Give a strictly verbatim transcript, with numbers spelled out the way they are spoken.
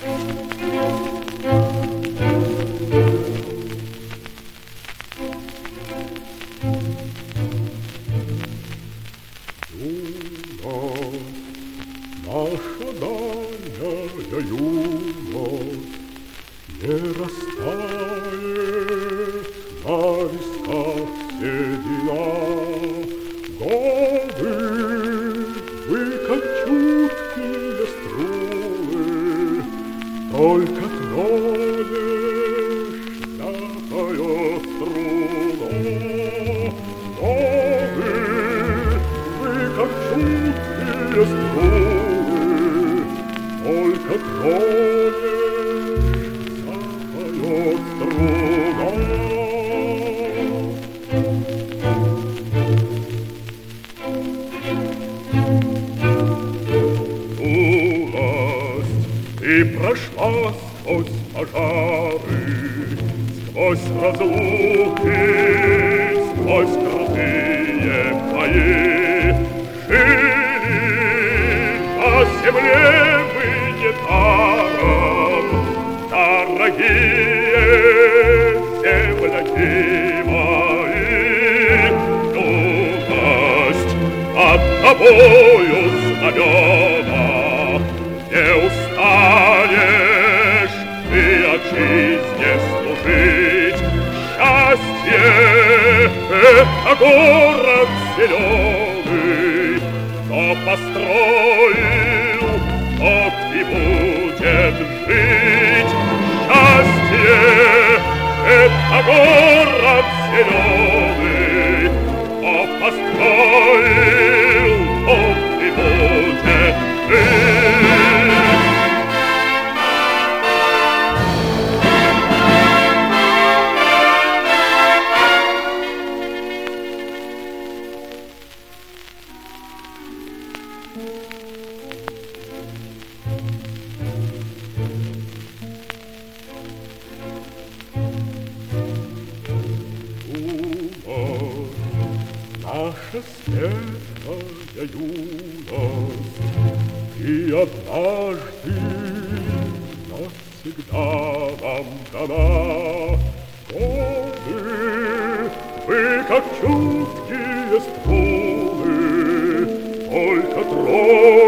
Наша дальняя юность не растает на висках седина. Годы, вы как чуткие струны, только тронешь, запоет струна. Годы, вы как чуткие струны, только тронешь, запоет струна. Юность, ты прошла сквозь пожары, сквозь разлуки, сквозь крутые бои. Жили на земле мы недаром, дорогие земляки мои. Юность, под тобою знамена, не устанешь ты отчизне служить. Счастье — это город зеленый, кто построил, тот и будет жить. Счастье — это город зеленый, кто построил, тот и будет жить. Наша светлая юность, и однажды навсегда нам дана. Годы, вы как чуткие струны, только трое